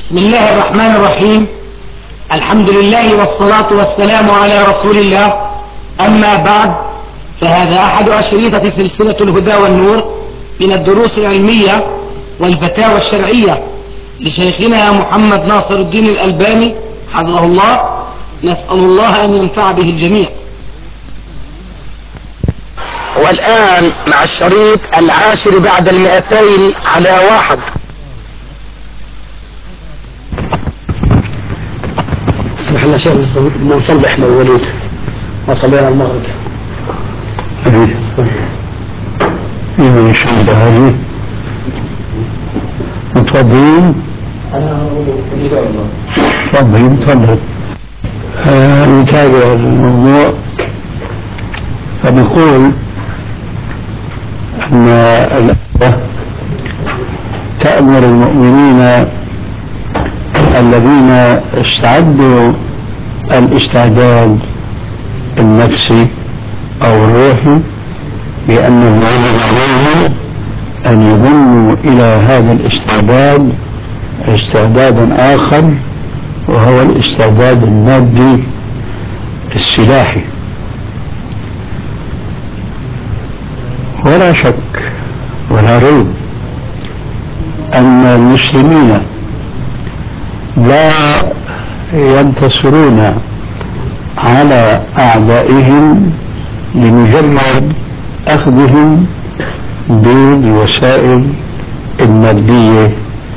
بسم الله الرحمن الرحيم. الحمد لله والصلاة والسلام على رسول الله. أما بعد، فهذا أحد أشريطة سلسلة الهدى والنور من الدروس العلمية والفتاوى الشرعية لشيخنا محمد ناصر الدين الألباني حفظه الله. نسأل الله أن ينفع به الجميع. والآن مع الشريط 10 بعد 200 على 1. اسمح لنا شيخ نصلح للوليد وصلينا المغرب. إيه شهد هذه متفضلين. تفضل نتابع الموضوع. فنقول أن الآية تأمر المؤمنين الذين استعدوا الاستعداد النفسي أو الروحي بأنه يجب عليهم أن يضموا إلى هذا الاستعداد استعدادا آخر، وهو الاستعداد المادي السلاحي. ولا شك ولا ريب أن المسلمين لا ينتصرون على أعدائهم لمجرد أخذهم بالوسائل المادية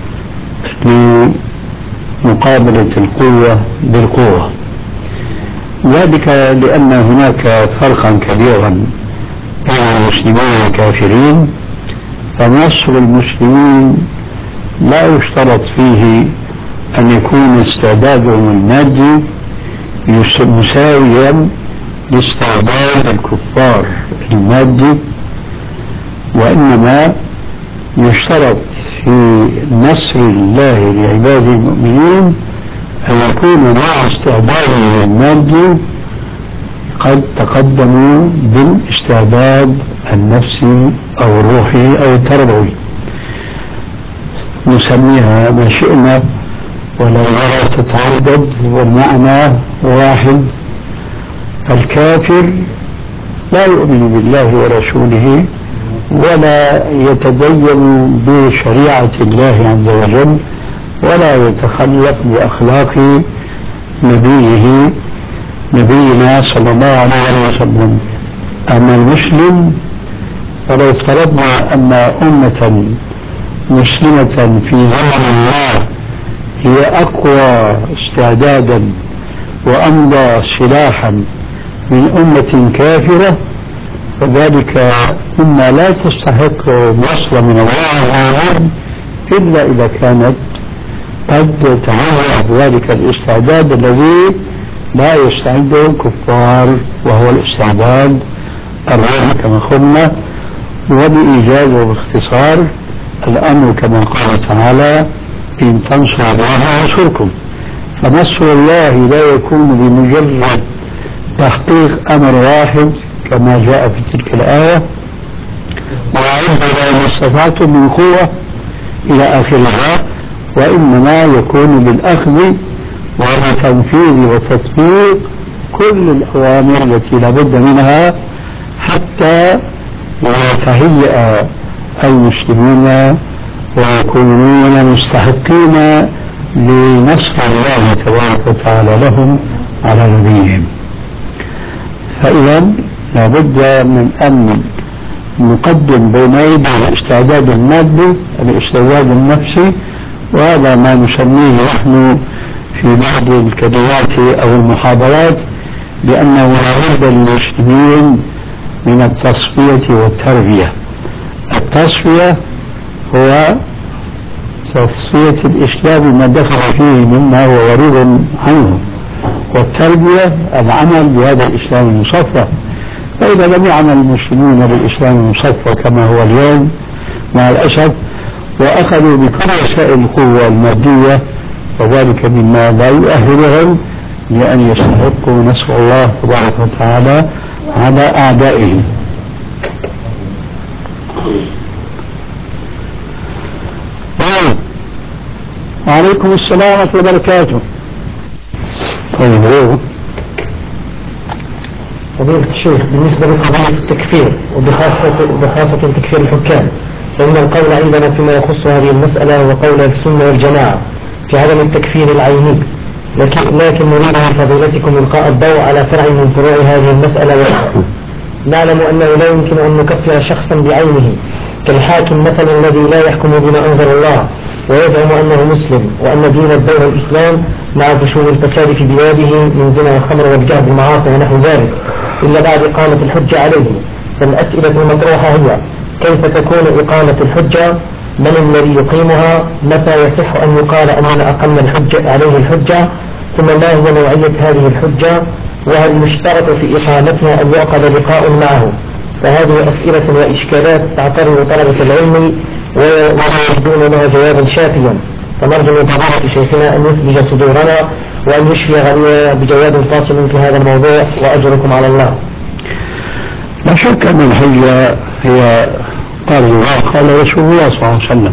لمقابلة القوة بالقوة، ذلك لأن هناك فرقا كبيرا بين المسلمين والكافرين. فنصر المسلمين لا يشترط فيه أن يكون استعدادهم المادي مساويا لاستعداد الكفار المادي، وإنما يشترط في نصر الله لعباده المؤمنين أن يكون مع استعدادهم المادي قد تقدموا بالاستعداد النفسي أو الروحي أو التربوي، نسميها ما شئنا ولا تتعدد، والمعنى واحد. الكافر لا يؤمن بالله ورسوله ولا يتدين بشريعة الله عز وجل ولا يتخلق بأخلاق نبينا صلى الله عليه وسلم. أما المسلم فلو افترضنا أن أمة مسلمة في زمن الله هي أقوى استعدادا وأمضى سلاحا من أمة كافرة، فذلك أمة لا تستحق نصر من الله عز وجل إلا إذا كانت قد تعرض ذلك الاستعداد الذي لا يستعده الكفار، وهو الاستعداد الروحي كما قلنا. وبإيجاز واختصار الأمر كما قال تعالى: إن تنصروا الله ينصركم. فنصر الله لا يكون بمجرد تحقيق أمر واحد كما جاء في تلك الآية: وأعدوا ما استطعتم من قوة إلى آخرها، وإنما يكون بالأخذ وبتنفيذ وتطبيق كل الأوامر التي لابد منها حتى يتهيأ المسلمون ويكونون مستحقين لنصر الله تبارك وتعالى لهم على نبيهم. فإذا لابد من أن نقدم بين يدي الاستعداد المادي الاستعداد النفسي، وهذا ما نسميه نحن في بعض الكلمات أو المحاضرات بأنه لابد للمسلمين من التصفية والتربية. التصفية هو تصفية الإسلام ما دخل فيه مما هو غريب عنه، والتربية العمل بهذا الإسلام المصفى. فإذا لم يعمل المسلمون بالإسلام المصفى كما هو اليوم مع الأسف، وأخذوا بكل وسائل القوة المادية، وذلك مما لا يؤهلهم لأن يستحقوا نصر الله تبارك وتعالى على أعدائهم. وعليكم السلام ورحمة الله وبركاته. طيب فضيلة الشيخ، بالنسبة لقضية التكفير وبخاصة تكفير الحكام، فإن القول عندنا فيما يخص هذه المسألة هو قول السنة والجماعة في عدم التكفير العيني، لكن نريد من فضيلتكم إلقاء الضوء على فرع من فروع هذه المسألة. نعلم أنه لا يمكن أن نكفر شخصا بعينه كالحاكم مثلا الذي لا يحكم بما أنزل الله ويزعم أنه مسلم، وأن دين الدولة الإسلام مع فشو الفساد في بلاده من زنا الخمر والجهل بالمعاصي ونحو ذلك، إلا بعد إقامة الحجة عليه. فالأسئلة المطروحة هي: كيف تكون إقامة الحجة؟ من الذي يقيمها؟ متى يصح أن يقال أننا أقمنا الحجة عليه الحجة؟ ثم ما هي نوعية هذه الحجة؟ وهل يشترط في إقامتها أن يعقد لقاء معه؟ فهذه أسئلة وإشكالات تعترض طلبة العلم ولا يجدون لها جوابا شافيا، فنرجو من فضيلة شيخنا أن يثلج صدورنا وأن يشفي غنينا بجواب فاصل في هذا الموضوع، وأجركم على الله. لا شك أن الحجة هي قال الله قال رسول الله صلى الله عليه وسلم.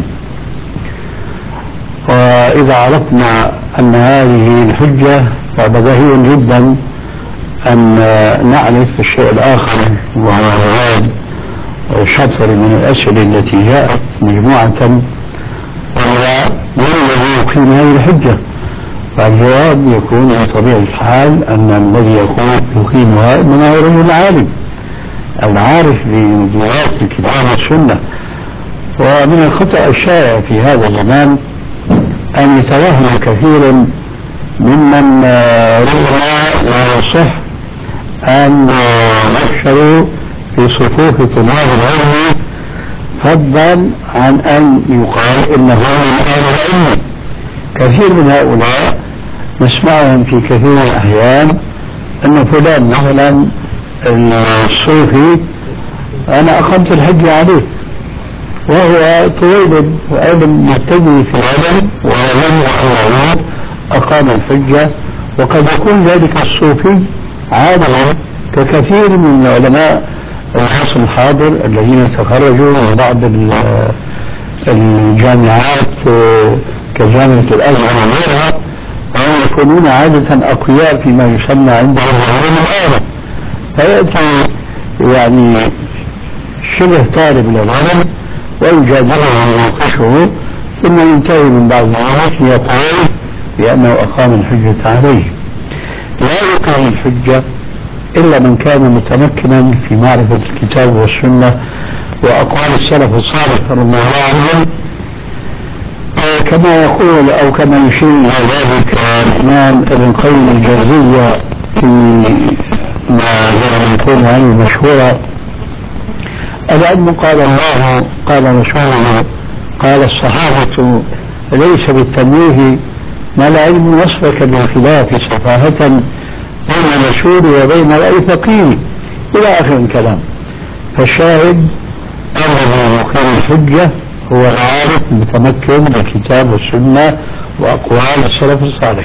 وإذا عرفنا أن هذه الحجة فبديهي جدا أن نعرف الشيء الآخر، وهو شطر من الأسئلة التي جاءت مجموعة، وهو من الذي يقيم هذه الحجة؟ فالجواب يكون بطبيعة الحال أن الذي يقيمها إنما هو رجل عالم العارف بدراسة الكتاب والسنة. ومن الخطأ الشائع في هذا الزمان أن يتوهم كثير ممن ربما لا يصح أن يحشروا في صفوف طلاب العلم، فضلا عن أن يقال إنه من أهل العلم. كثير من هؤلاء نسمعهم في كثير من الأحيان أن فلان مثلا الصوفي أنا أقمت الحج عليه، وهو طويل علم مبتدئ في العلم ولم يعلم أقام الحجة. وقد يكون ذلك الصوفي عالما ككثير من العلماء العصر الحاضر الذين تخرجوا من بعض الجامعات كجامعة الأزهر وغيرها، وهم يكونون عادة أقوياء فيما يسمى عندهم العلم الآلة، فيأتي يعني شبه طالب للعلم ويجادله ويناقشه، ثم ينتهي من بعض الناس يقول بأنه أقام الحجة عليه. لا يقام الحجة إلا من كان متمكنا في معرفة الكتاب والسنة وأقوال السلف الصالح رضي الله عنهم، كما يقول أو كما يشير إلى ذلك الإمام ابن قيم الجوزية في ما يقول عنه مشهورة: العلم قال الله قال رسوله قال الصحابة ليس بالتمويه، ما العلم وصفك بالخلاف سفاهة بين الرسول وبين رأي فقيه، إلى آخر الكلام. فالشاهد الذي يقيم الحجة هو العارف المتمكن بالكتاب والسنة وأقوال السلف الصالح.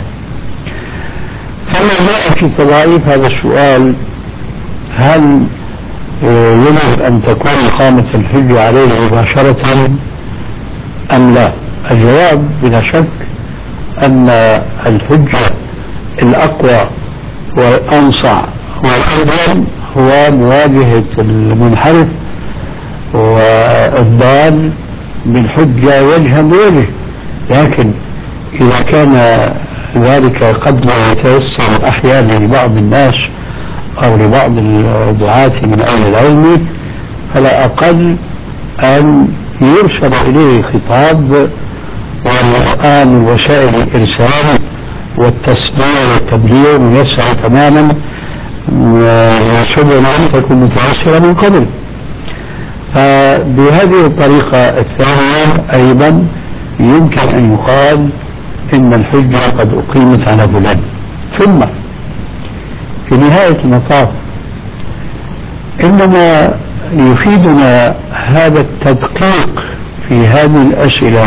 فما جاء في تضعيف هذا السؤال: هل يجب أن تكون إقامة الحجة عليه مباشرة أم لا؟ الجواب بلا شك أن الحجة الأقوى والأنصع والأفضل هو مواجهة المنحرف والضال بالحجة وجها بوجه. لكن إذا كان ذلك قد لا يتيسر أحيانا لبعض الناس أو لبعض الدعاة من أهل العلم، فلا أقل أن يرسل إليه خطاب والآن وسائل الإرسال والتسميع والتبليغ ميسر تماما، وسبل أن تكون متيسرة من قبل. فبهذه الطريقة الثانية أيضا يمكن أن يقال إن الحجة قد أقيمت على فلان. ثم في نهاية المطاف إنما يفيدنا هذا التدقيق في هذه الأسئلة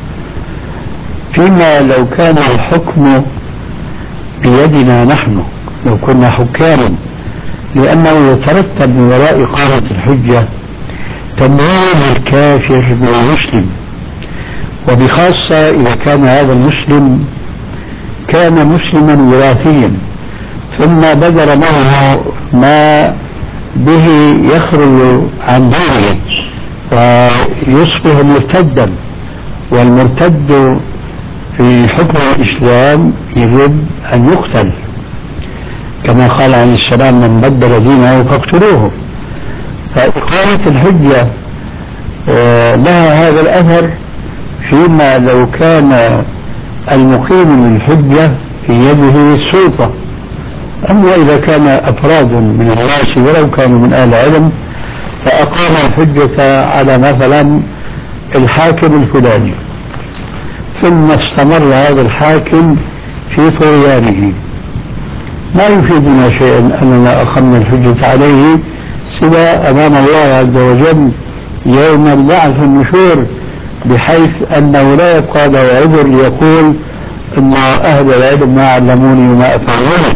فيما لو كان الحكم بيدنا نحن، لو كنا حكاما، لأنه يترتب من وراء إقامة الحجة تمويل الكافر بالمسلم، وبخاصة إذا كان هذا المسلم كان مسلما وراثيا ثم بدر معه ما به يخرج عن دينه ويصبح مرتدا، والمرتد في حكم الإسلام يجب أن يقتل، كما قال عليه السلام: من بدل دينه فاقتلوه. فإقامة الحجة لها هذا الأثر فيما لو كان المقيم للحجة في يده السلطة. أما إذا كان أفراد من الناس ولو كانوا من أهل العلم فأقام الحجة على مثلا الحاكم الفلاني، ثم استمر هذا الحاكم في طغيانه، ما يفيدنا شيئا أننا أقمنا الحجة عليه سوى أمام الله عز وجل يوم البعث والنشور، بحيث أنه لا يبقى له عذر يقول أن أهل العلم ما علموني وما أفعلوني.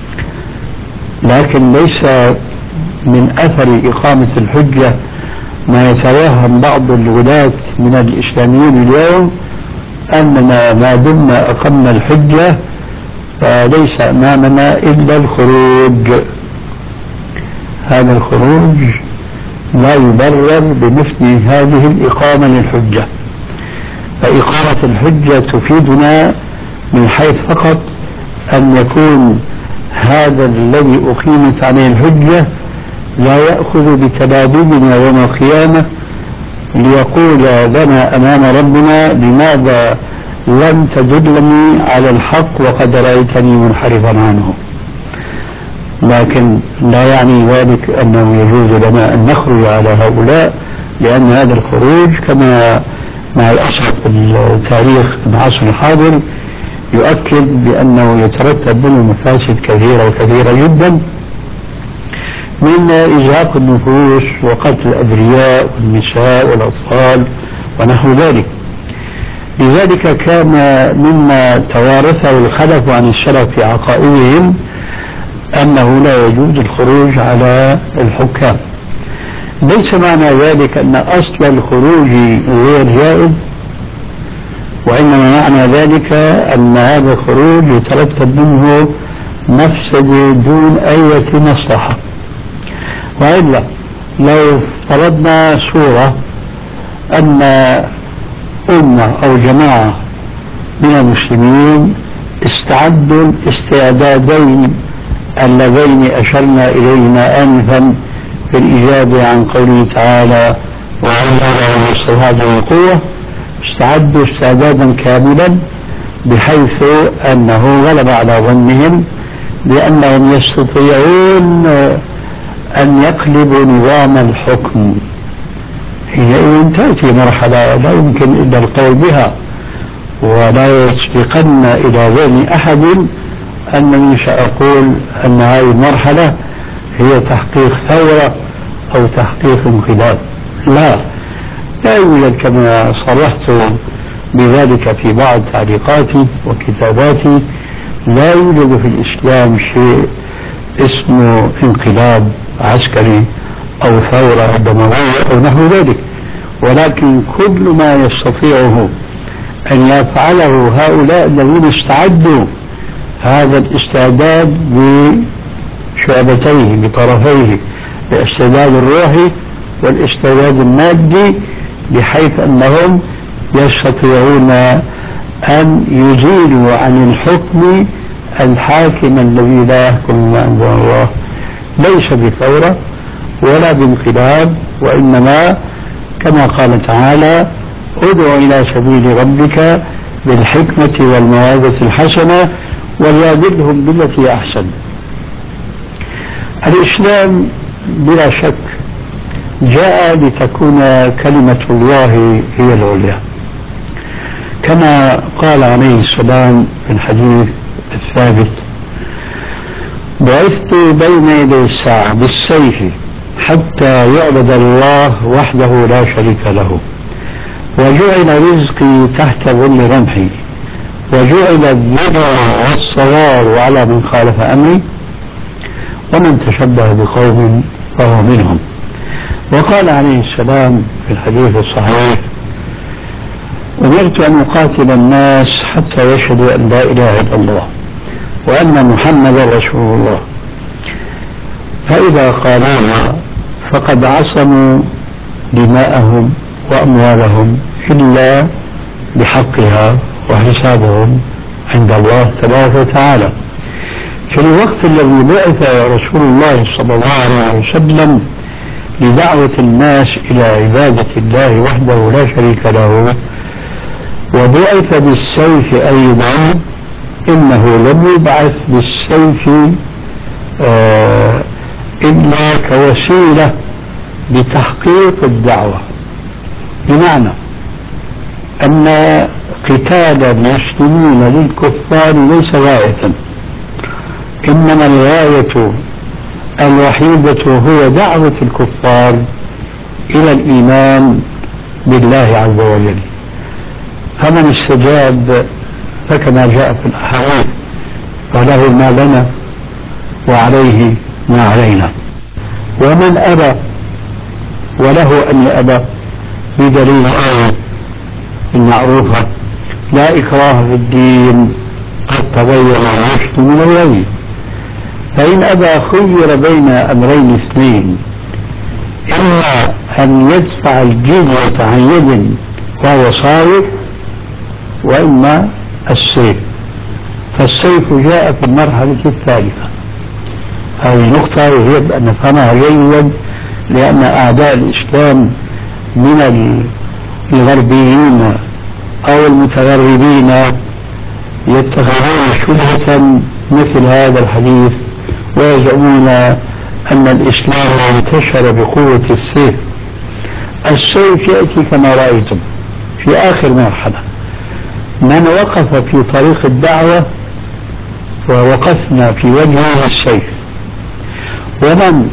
لكن ليس من أثر إقامة الحجة ما يتوهم بعض الولاة من الإسلاميين اليوم أننا ما دمنا أقمنا الحجة فليس أمامنا إلا الخروج. هذا الخروج لا يبرر بمثل هذه الإقامة للحجة. فإقامة الحجة تفيدنا من حيث فقط أن يكون هذا الذي أقيمت عليه الحجة لا يأخذ بتبادلنا يوم القيامة ليقول لنا أمام ربنا: لماذا لم تدلني على الحق وقد رأيتني منحرفا عنه. لكن لا يعني ذلك أنه يجوز لنا أن نخرج على هؤلاء، لأن هذا الخروج كما مع الأسف التاريخ العصر الحاضر يؤكد بأنه يترتب منه مفاسد كثيرة وكثيرة جدا، من إزهاق النفوس وقتل الأبرياء والنساء والأطفال ونحو ذلك. لذلك كان مما توارثه الخلف عن السلف في عقائدهم أنه لا يجوز الخروج على الحكام. ليس معنى ذلك أن أصل الخروج غير جائز، وإنما معنى ذلك أن هذا الخروج يترتب منه مفسدة دون أي مصلحة. وإلا لو فرضنا صورة أن أمة أو جماعة من المسلمين استعدوا الاستعدادين اللذين أشرنا إليهما آنفا في الإجابة عن قوله تعالى: وعلى الله استعداد القوة، استعدوا استعدادا كاملا بحيث أنه غلب على ظنهم بأنهم يستطيعون أن يقلبوا نظام الحكم. حينئذ تأتي مرحلة لا يمكن إلا القول بها، ولا يسبقن إلى ذهن أحد أنني سأقول أن هذه المرحلة هي تحقيق ثورة أو تحقيق انقلاب. لا يوجد، كما صرحت بذلك في بعض تعليقاتي وكتاباتي، لا يوجد في الإسلام شيء اسمه انقلاب عسكري أو ثورة دموية أو نحو ذلك، ولكن كل ما يستطيعه أن يفعله هؤلاء الذين استعدوا هذا الاستعداد بشعبتيه بطرفيه، الاستعداد الروحي والاستعداد المادي، بحيث أنهم يستطيعون أن يزيلوا عن الحكم الحاكم الذي لا يحكم ما أنزل الله، ليس بثورة ولا بانقلاب، وإنما كما قال تعالى: ادع إلى سبيل ربك بالحكمة والموعظة الحسنة وجادلهم بالتي أحسن. الإسلام بلا شك جاء لتكون كلمة الله هي العليا، كما قال عليه السلام في الحديث الثابت: بعثت بين يدي الساعة بالسيف حتى يعبد الله وحده لا شريك له، وجعل رزقي تحت ظل رمحي، وجعل الذل والصغار على من خالف أمري، ومن تشبه بقوم فهو منهم. وقال عليه السلام في الحديث الصحيح: أمرت أن أقاتل الناس حتى يشهدوا أن لا إله إلا الله وأن محمدا رسول الله، فإذا قالوها فقد عصموا دماءهم وأموالهم إلا بحقها وحسابهم عند الله تبارك وتعالى. في الوقت الذي بعث رسول الله صلى الله عليه وسلم لدعوة الناس إلى عبادة الله وحده لا شريك له وبعث بالسيف أيضا، إنه لم يبعث بالسيف إلا كوسيلة لتحقيق الدعوة، بمعنى أن قتال المسلمين للكفار ليس غاية، إنما الغاية الوحيدة هو دعوة الكفار إلى الإيمان بالله عز وجل. فمن استجاب فكما جاء في الأحاديث فله ما لنا وعليه ما علينا، ومن أبى وله أن يأبى بدليل آية المعروفة لا إكراه في الدين قد تبين الرشد من الغي، فإن أبى خير بين أمرين اثنين، إما أن يدفع الجزية عن يد وهو صالح، وإما السيف، فالسيف جاء في المرحلة الثالثة. هذه نقطة يجب أن نفهمها جيدا، لأن أعداء الإسلام من الغربيين أو المتغربين يتخذون شبهة مثل هذا الحديث ويزعمون أن الإسلام انتشر بقوة السيف. السيف يأتي كما رأيتم في آخر مرحلة. من وقف في طريق الدعوة ووقفنا في وجهه السيف، ومن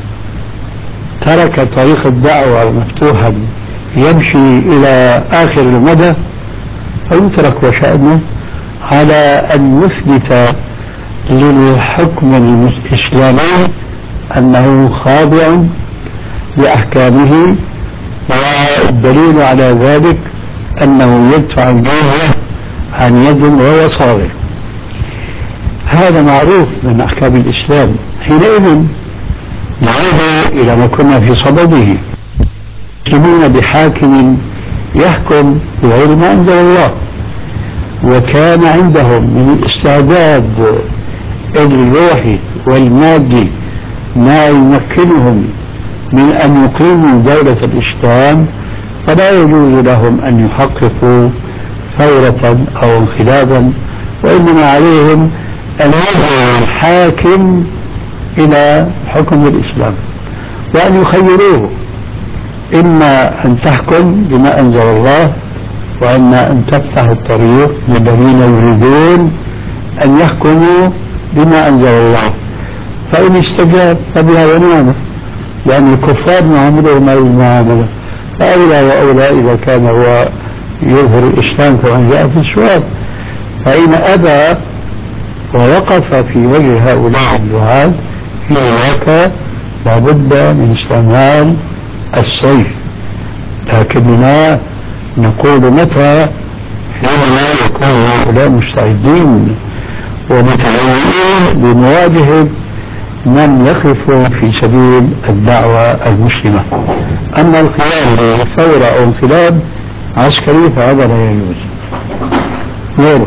ترك طريق الدعوة مفتوحا يمشي إلى آخر المدى فيترك وشأنه على أن يثبت للحكم الإسلامي أنه خاضع بأحكامه، والدليل على ذلك أنه يدفع الجزية عن يد وهو صاغر. هذا معروف من أحكام الإسلام. حينئذ نعود إلى ما كنا في صدده، يسلمون بحاكم يحكم بغير ما أنزل الله، وكان عندهم من الاستعداد الروحي والمادي ما يمكنهم من أن يقيموا دولة الإسلام، فلا يجوز لهم أن يحققوا ثورة أو انقلابا، وإنما عليهم أن يدعوا الحاكم إلى حكم الإسلام وأن يخيروه، إما أن تحكم بما أنزل الله، وإما أن تفتح الطريق للذين يريدون أن يحكموا بما أنزل الله. فإن استجاب فبها ونعمة، لأن الكفار معاملهم ما المعاملة، فأولى وأولى إذا كان هو يظهر الإسلام كما جاء في السؤال. فإن أبى ووقف في وجه هؤلاء الدعاة هناك لابد من استعمال السيف، لكننا نقول متى حينما يكون هؤلاء مستعدين ومتعودين بمواجهة من يقف في سبيل الدعوة المسلمة. أما القيام بثورة أو انقلاب عسكري فهذا لا يجوز. غيره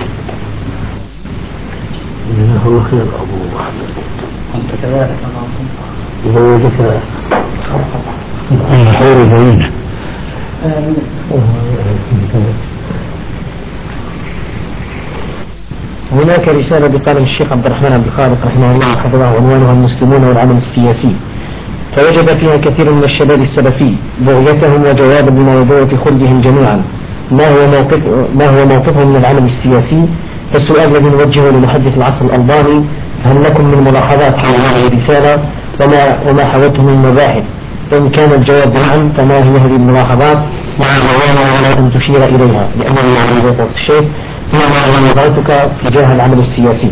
الله خير أبو محمد، أنت كذلك زوجك الحور بعينه. هناك رسالة بقلم الشيخ عبد الرحمن عبد الخالق رحمه الله حفظه عنوانها المسلمون والعمل السياسي، فوجد فيها كثير من الشباب السلفي بغيتهم وجوابا لموضوع خلدهم جميعا ما هو موقفهم من العمل السياسي. فالسؤال الذي نوجهه لمحدث العصر الألباني: هل لكم من ملاحظات حول هذه الرسالة وما حوته من مباحث؟ إن كان الجواب نعم فما هي هذه الملاحظات مع الرواية أن تشير إليها، لأنني يعني زي قلت الشيخ ما نظرتك تجاه العمل السياسي؟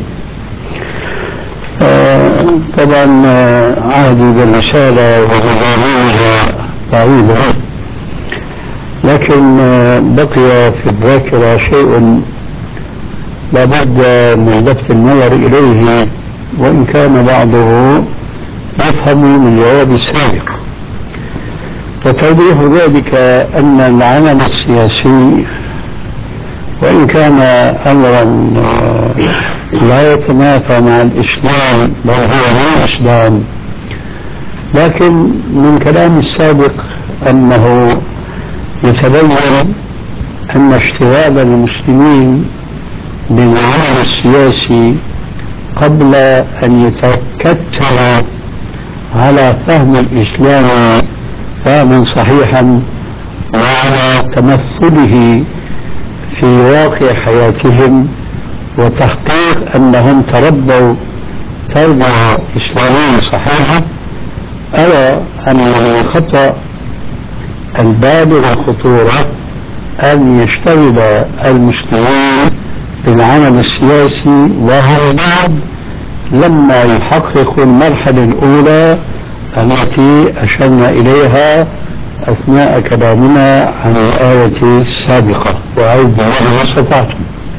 طبعا عهدي بالرسالة وبرنامجها بعيدة، لكن بقي في الذاكرة شيء لابد من لفت النظر إليه، وإن كان بعضه يفهم من الجواب السابق. وتوضيح ذلك أن العمل السياسي وإن كان أمرا لا يتنافى مع الإسلام بل هو من الإسلام، لكن من كلام السابق أنه يتبين أن اشتغال المسلمين بالعمل السياسي قبل أن يتكتر على فهم الإسلام فهما صحيحا وعلى تمثله في واقع حياتهم وتحقيق أنهم تربوا تربية إسلامية صحيحة، أرى أن الخطأ البالغ الخطورة أن يشتغل المسلمين بالعمل السياسي وهو بعد لما يحققوا المرحلة الأولى التي أشرنا إليها أثناء كلامنا عن الآية السابقة، وأعيد ما استطعتم.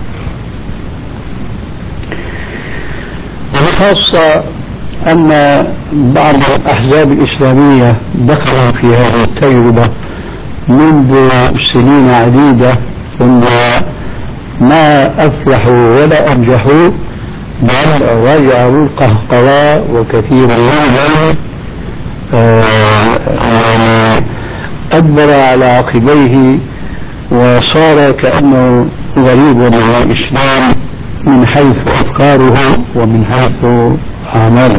وبخاصة أن بعض الأحزاب الإسلامية دخلوا في هذه التجربة منذ سنين عديدة ثم ما أفلحوا ولا أنجحوا، بل رجعوا القهقرى وكثير منهم أدبر على عقبيه وصار كأنه غريب عن الإسلام من حيث أفكاره ومن حيث أعماله.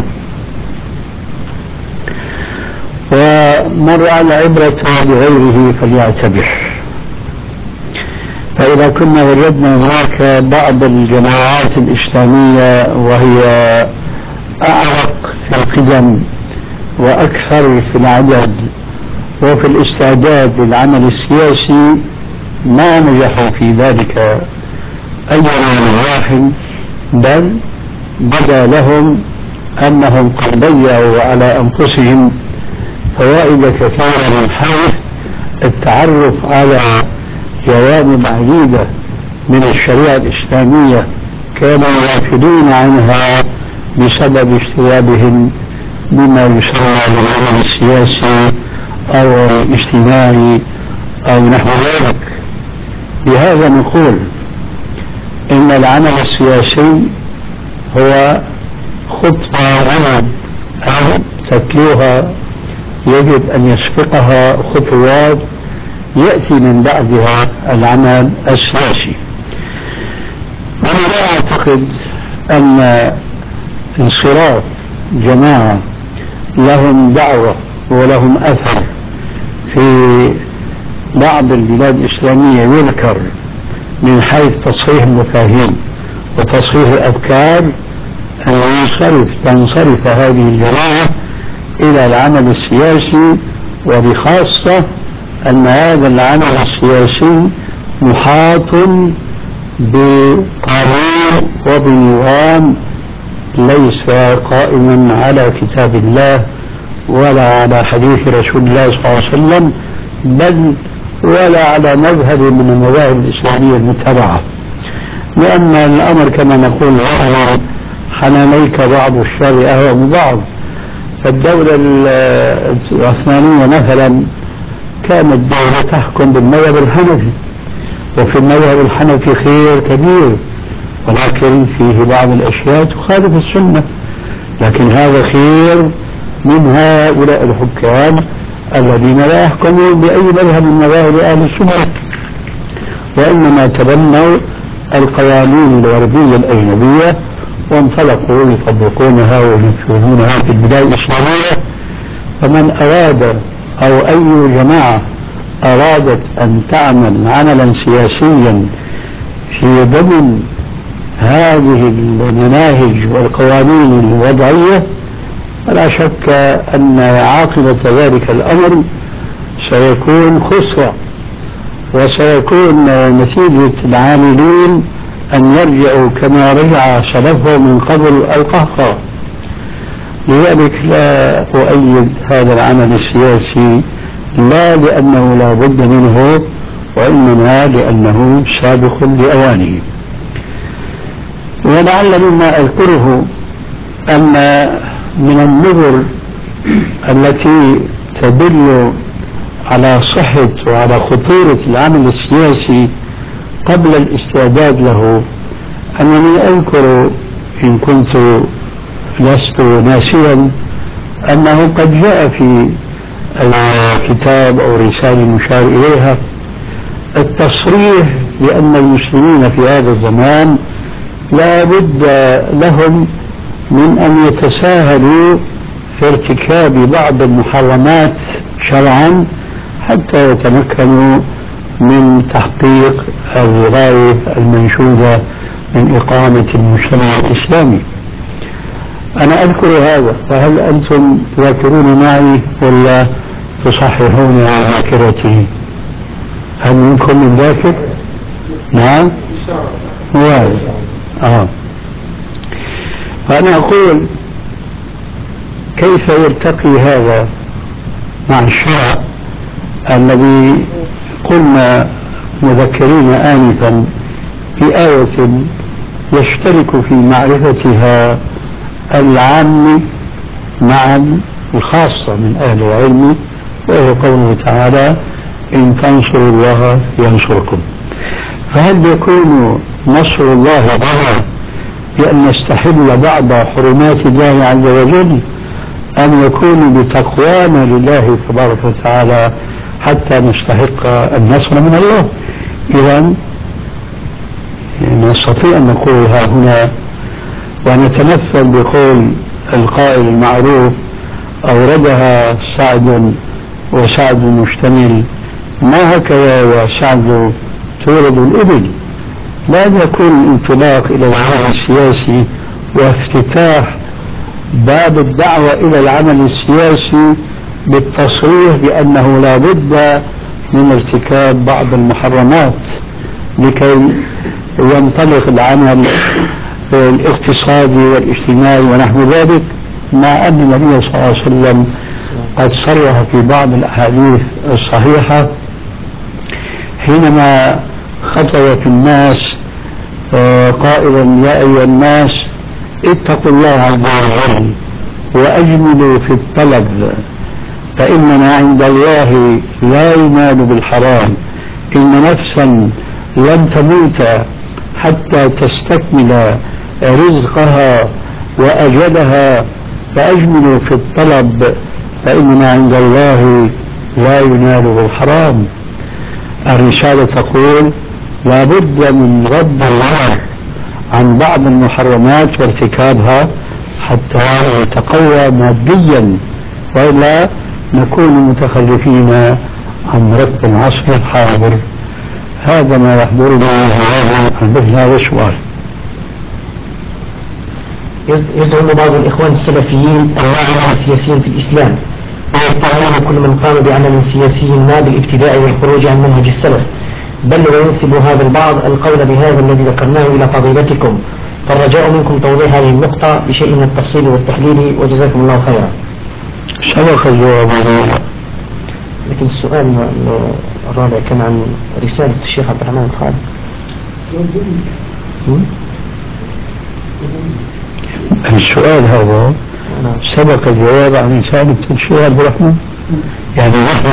ومن رأى العبرة بغيره فليعتبر. فإذا كنا وجدنا هناك بعض الجماعات الإسلامية وهي أعرق في القدم وأكثر في العدد وفي الاستعداد للعمل السياسي ما نجحوا في ذلك أي نواحٍ، بل بدا لهم أنهم قد ضيعوا على أنفسهم فوائد كثيرة من حيث التعرف على جوانب عديدة من الشريعة الإسلامية كانوا يغفلون عنها بسبب اشتغالهم بما يسمى بالعمل السياسي أو الاجتماعي أو نحو ذلك. بهذا نقول إن العمل السياسي هو خطوة عمل أو تتلوها يجب أن يسبقها خطوات يأتي من بعدها العمل السياسي. أنا لا أعتقد أن انصراف جماعة لهم دعوة ولهم أثر في بعض البلاد الإسلامية يذكر من حيث تصحيح المفاهيم وتصحيح الأفكار أن تنصرف هذه الجماعة إلى العمل السياسي، وبخاصة أن هذا العمل السياسي محاط بقانون وبنظام ليس قائما على كتاب الله ولا على حديث رسول الله صلى الله عليه وسلم، بل ولا على مذهب من المذاهب الإسلامية المتبعة. لأن الأمر كما نقول حنانيك بعض الشر أهوى من بعض. فالدولة العثمانية مثلا كانت دولة تحكم بالمذهب الحنفي، وفي المذهب الحنفي خير كبير، ولكن فيه بعض الأشياء تخالف السنة، لكن هذا خير من هؤلاء الحكام الذين لا يحكمون بأي مذهب من مذاهب أهل السنة، وإنما تبنوا القوانين الغربية الأجنبية وانطلقوا يطبقونها وينفذونها في البلاد الإسلامية. فمن أراد أو أي جماعة أرادت أن تعمل عملا سياسيا في ضمن هذه المناهج والقوانين الوضعية فلا شك أن عاقبة ذلك الأمر سيكون خسرة، وسيكون نتيجة العاملين أن يرجعوا كما رجع سلفهم من قبل القهقرى. لذلك لا أؤيد هذا العمل السياسي، لا لأنه لا بد منه، وإنما لأنه سابق لأوانه. ولعل مما أذكره أن من النظر التي تدل على صحة وعلى خطورة العمل السياسي قبل الاستعداد له أنني أذكر إن كنت لست ناسيا أنه قد جاء في الكتاب أو رسالة مشار إليها التصريح بأن المسلمين في هذا الزمان لا بد لهم من أن يتساهلوا في ارتكاب بعض المحرمات شرعا حتى يتمكنوا من تحقيق الغاية المنشودة من إقامة المجتمع الإسلامي. أنا أذكر هذا، فهل أنتم تذاكرون معي ولا تصححون ذاكرتي؟ هل منكم من ذاكر؟ نعم؟ هو فأنا أقول كيف يرتقي هذا مع الشرع الذي قلنا مذكرين آنفا بآية يشترك في معرفتها العام مع الخاصة من أهل العلم، وهو قوله تعالى إن تنصروا الله ينصركم. فهل يكون نصر الله لنا بأن نستحل بعض حرمات الله عز وجل، أم يكون بتقوانا لله تبارك وتعالى حتى نستحق النصر من الله؟ إذن نستطيع أن نقول ها هنا ونتمثل بقول القائل المعروف أوردها سعد وسعد مشتمل، ما هكذا يا سعد تورد الإبل. لا يكون الانطلاق إلى العمل السياسي وافتتاح باب الدعوة إلى العمل السياسي بالتصريح بأنه لا بد من ارتكاب بعض المحرمات لكي ينطلق العمل الاقتصادي والاجتماعي ونحو ذلك، مع أن النبي صلى الله عليه وسلم قد صرح في بعض الأحاديث الصحيحة حينما خطب في الناس قائلا يا أيها الناس اتقوا الله عز وجل وأجملوا في الطلب فإنما عند الله لا ينال بالحرام، إن نفسا لن تموت حتى تستكمل رزقها وأجلها، فأجملوا في الطلب فإنما عند الله لا ينال بالحرام. الرسالة تقول لا بد من غض النظر عن بعض المحرمات وارتكابها حتى نتقوى ماديا، وإلا نكون متخلفين عن ركب العصر الحاضر. هذا ما يحضرني عن هذا السؤال. يزعم بعض الإخوان السلفيين أنواع سياسيين في الإسلام، ويتهمون كل من قام بعمل سياسي ما بالابتداء والخروج عن منهج السلف، بل وينسب هذا البعض القول بهذا الذي ذكرناه إلى فضيلتكم، فالرجاء منكم توضيح هذه النقطة بشيء من التفصيل والتحليل، وجزاكم الله خيرا. سبق الجواب عليه. لكن السؤال الرابع كان عن رسالة الشيخ عبد الرحمن الخالد. السؤال هذا سبق الجواب عن رسالة الشيخ عبد الرحمن. يعني نحن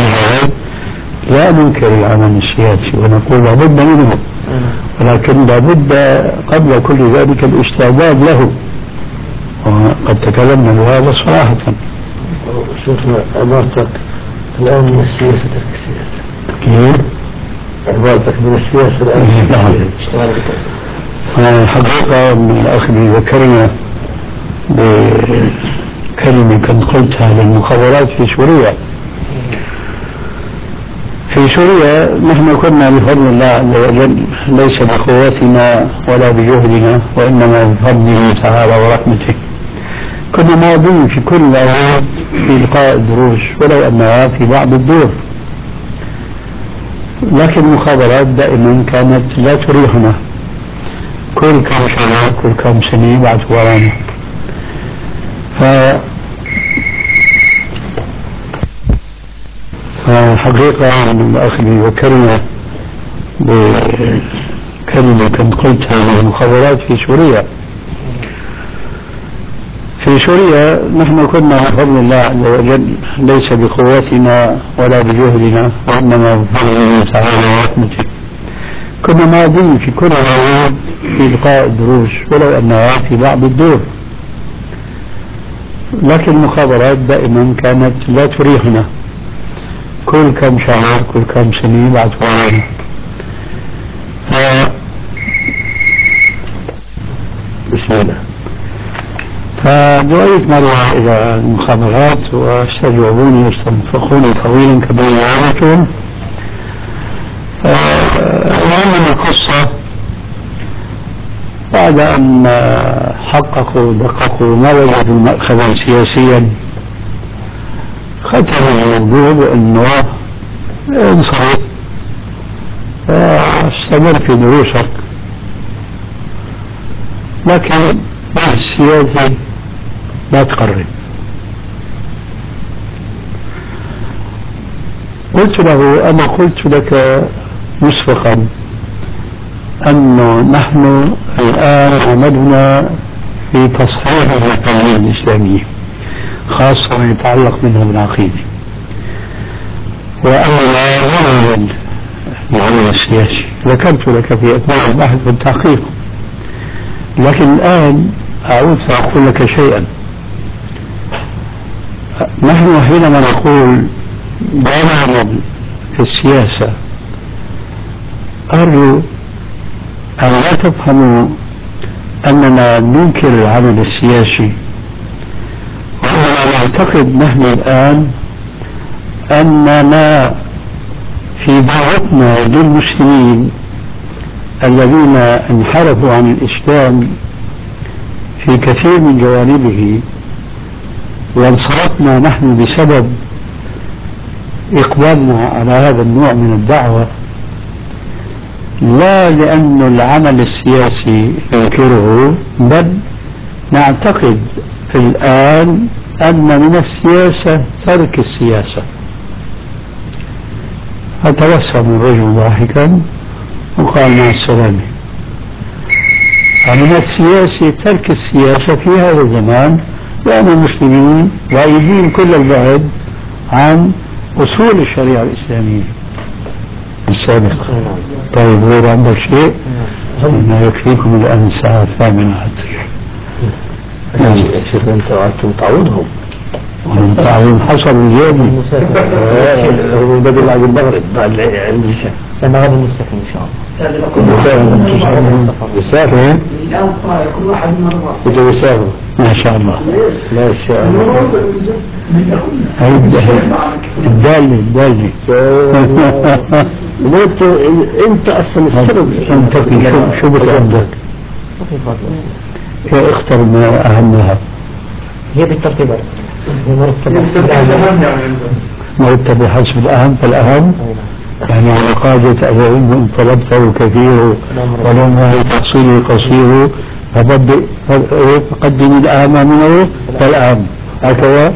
لا ننكر العمل السياسي ونقول لابد منه، ولكن لابد قبل كل ذلك الاستعداد له، وقد تكلمنا بهذا صراحة. شيخنا عبارتك الآن من السياسة ترك السياسة. كيف؟ عبارتك من السياسة الآن. نعم. الحقيقة من الأخ ذكرنا بكلمة كنت قلتها للمخابرات في سوريا. في سوريا نحن كنا بفضل الله عز وجل ليس بقوتنا ولا بجهدنا، وإنما بفضله تعالى ورحمته، كنا ماضين في كل الأوقات في إلقاء الدروس ولو أنها في بعض الدور، لكن المخابرات دائما كانت لا تريحنا، كل كم شهر كل كم سنة يبعثوا ورانا. فالحقيقة من الأخ ذكرنا بكلمة كنت قلتها للمخابرات في سوريا. في سوريا نحن كنا بفضل الله عز وجل ليس بقوتنا ولا بجهدنا وإنما بفضل الله تعالى ورحمته كنا ماضين في كل العروض في إلقاء الدروس ولو أنها في بعض الدور، لكن المخابرات دائما كانت لا تريحنا، كل كم شهر كل كم سنة يبعثوا علينا. بسم الله. فدعيت مرة إلى المخابرات واستجوبوني واستنفقوني طويلا كما عادتهم. ومن القصة بعد أن حققوا دققوا ما وجدوا مأخذا سياسيا ختموا الموضوع بأنه انصرف واستمر في دروسك، لكن السياسي لا تقرب. قلت له أنا قلت لك مسبقا أنه نحن الآن عملنا في تصحيح القوانين الإسلامية خاصة ما يتعلق منها بالعقيدة، وأننا لا نعمل العمل السياسي. ذكرت لك في أثناء البحث والتحقيق، لكن الآن أعود فأقول لك شيئا. نحن حينما نقول لا نعمل في السياسة أرجو أن لا تفهموا أننا ننكر العمل السياسي، وأننا نعتقد نحن الآن أننا في دعوتنا للمسلمين الذين انحرفوا عن الإسلام في كثير من جوانبه وانصرفنا نحن بسبب إقبالنا على هذا النوع من الدعوة، لا لأن العمل السياسي ينكره، بل نعتقد الآن أن من السياسة ترك السياسة. فتبسم الرجل ضاحكا وقال مع السلامة. فمن السياسة ترك السياسة في هذا الزمان، لأن المسلمين بعيدين كل البعد عن أصول الشريعة الإسلامية السابقة. طيب غير عندك شيء؟ إنه يكفيكم الآن الساعة 8 حتى يا شيخ أنت وعدتم تعوضهم والتعويض حصل اليوم هو بدل عن المغرب بعد العشاء. أنا غدا نستكمل إن شاء الله. يسافر كل واحد مرة بدو يسافر ما شاء الله. ما شاء الله. الدالي أنت أصلا السبب. شو بك عندك؟ اختر ما أهمها. هي بالترتيبات. مرتب حسب الأهم فالأهم، يعني على قاعدة العلم إن طلبته كثير ولو ما تحصيله قصير فقدم الأهم منه فالأهم هكذا.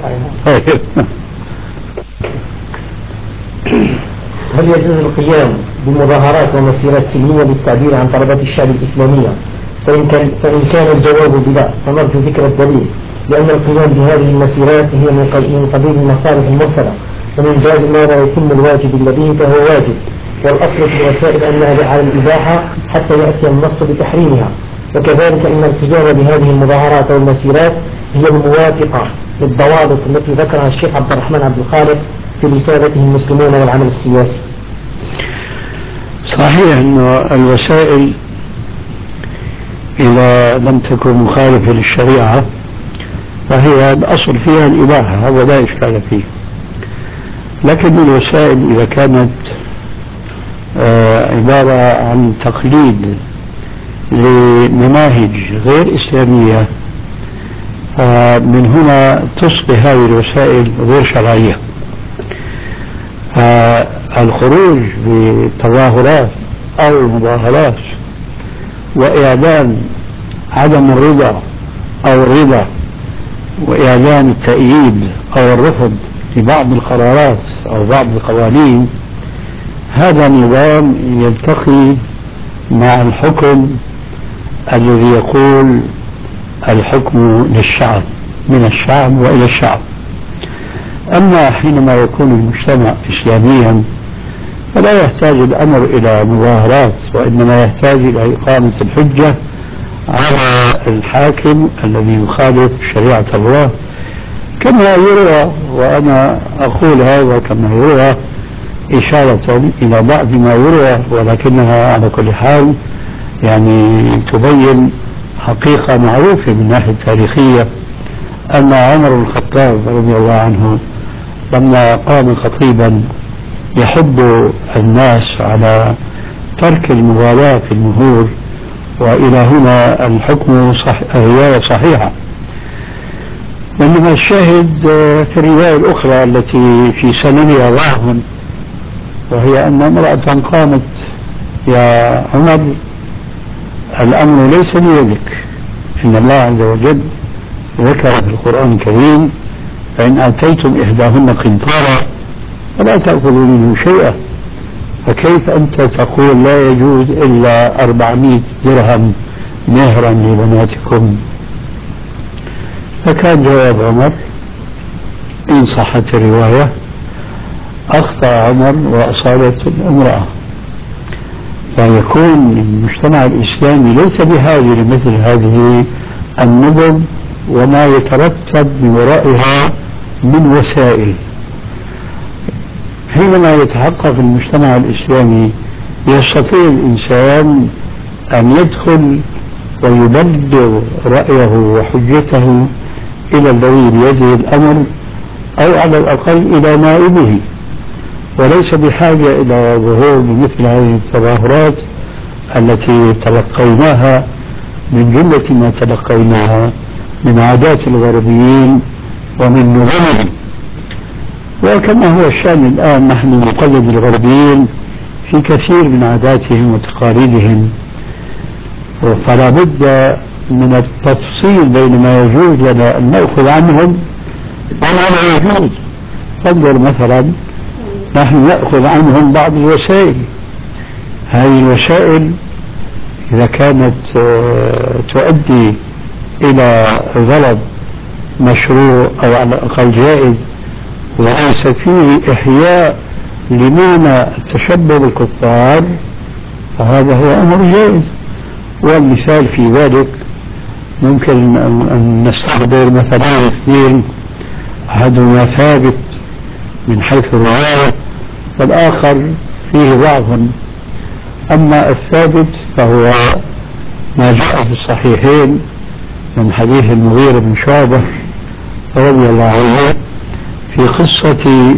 هل يجوز القيام بمظاهرات ومسيرات سلمية للتعبير عن طلبات الشعب الإسلامية؟ فإن كان الجواب بلا فنرجو ذكر الدليل، لأن القيام بهذه المسيرات هي من قبيل المصالح المرسلة، ومن باب ما لا يتم الواجب الذي فهو واجب، والأصل في الوسائل أنها على الإباحة حتى يأتي النص بتحريمها. وكذلك إن القيام بهذه المظاهرات والمسيرات هي الموافقة للضوابط التي ذكرها الشيخ عبد الرحمن عبد الخالق في رسالته المسلمون والعمل السياسي. صحيح أن الوسائل إذا لم تكن مخالفة للشريعة فهي الأصل فيها الإباحة، هذا لا إشكال فيه. لكن الوسائل إذا كانت عبارة عن تقليد لمناهج غير إسلامية، من هنا تصبح هذه الوسائل غير شرعية. الخروج بتظاهرات أو مظاهرات وإعلان عدم الرضا أو الرضا وإعلان التأييد أو الرفض لبعض القرارات أو بعض القوانين، هذا نظام يلتقي مع الحكم الذي يقول الحكم للشعب، من الشعب وإلى الشعب. أما حينما يكون المجتمع إسلاميا فلا يحتاج الأمر إلى مظاهرات، وإنما يحتاج إلى إقامة الحجة على الحاكم الذي يخالف شريعة الله، كما يروى، وأنا أقول هذا كما يروى إشارة إلى بعض ما يروى، ولكنها على كل حال يعني تبين حقيقة معروفة من الناحية التاريخية، أن عمر بن الخطاب رضي الله عنه لما قام خطيبا يحض الناس على ترك المغالاة في المهور، وإلى هنا الحكم رواية صحيحة. وإنما الشاهد في الرواية الأخرى التي في سندها ضعف، وهي أن امرأة قامت: يا عمر، الأمر ليس بيدك، إن الله عز وجل ذكر في القرآن الكريم: فإن آتيتم إحداهن قنطارا فلا تأخذوا منه شيئا، فكيف أنت تقول لا يجوز إلا 400 درهم مهرا لبناتكم؟ فكان جواب عمر إن صحت الرواية: أخطأ عمر وأصابت الامرأة. فيكون المجتمع الإسلامي ليس بحاجة لمثل هذه النظم وما يترتب من ورائها من وسائل. حينما يتحقق المجتمع الإسلامي يستطيع الإنسان أن يدخل ويبلغ رأيه وحجته إلى الذي بيده الأمر، أو على الأقل إلى نائبه، وليس بحاجة إلى ظهور بمثل هذه التظاهرات التي تلقيناها من جملة ما تلقيناها من عادات الغربيين ومن نظامهم. وكما هو الشأن الآن نحن نقلد الغربيين في كثير من عاداتهم وتقاليدهم، فلا بد من التفصيل بين ما يجوز لنا أن نأخذ عنهم وما لا يجوز. فانظر مثلا، نحن نأخذ عنهم بعض الوسائل، هذه الوسائل إذا كانت تؤدي إلى غرض مشروع أو على الأقل جائز وليس فيه إحياء لمعنى التشبه بالكفار، فهذا هو أمر جائز. والمثال في ذلك ممكن أن نستحضر مثلا اثنين، أحدهما ثابت من حيث الرواية والآخر فيه ضعف. أما الثابت فهو ما جاء في الصحيحين من حديث المغيرة بن شعبة رضي الله عنه في قصة